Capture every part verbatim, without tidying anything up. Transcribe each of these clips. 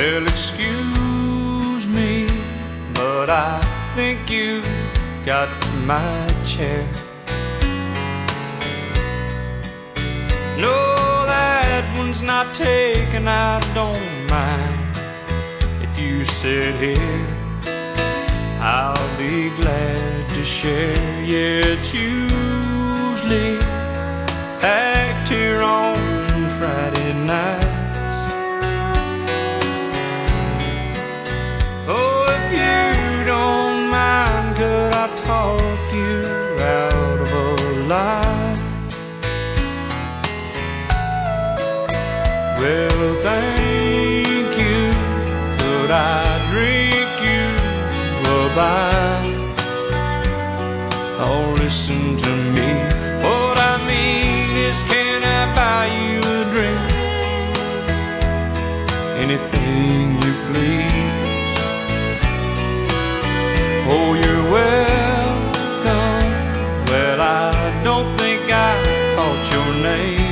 Well, excuse me, but I think you got my chair. No, that one's not taken, I don't mind. If you sit here, I'll be glad to share. Yeah, it's usually packed here on Friday nights. Oh, if you don't mind, could I talk you out of a lie? Well, thank you. Could I drink you a bite? Oh, listen to me. What I mean is, can I buy you a drink? Anything you please. Oh, you're welcome. Well, I don't think I caught your name.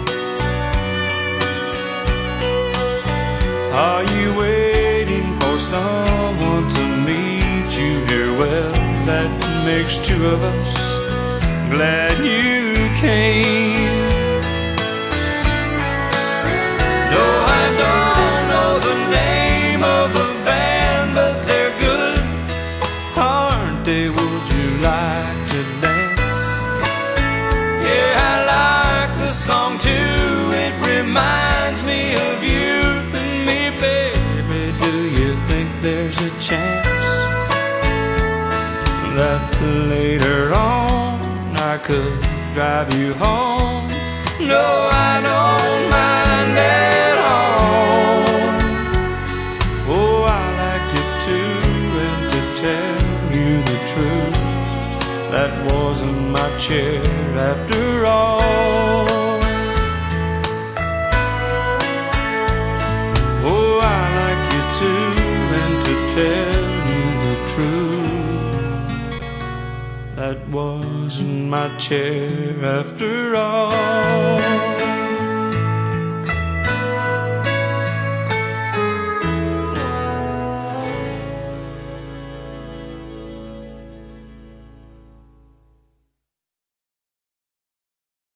Are you waiting for someone to meet you here? Well, that makes two of us. Glad you came. No, I don't know the name of the band, but they're good, aren't they? Would you like to dance? Yeah, I like the song too. It reminds me of you and me, baby. Do you think there's a chance that later on I could drive you home? No, I don't mind at all. Oh, I like you too, and to tell you the truth, that wasn't my chair after all. Oh, I like you too, and to tell you the truth, that wasn't my chair after all.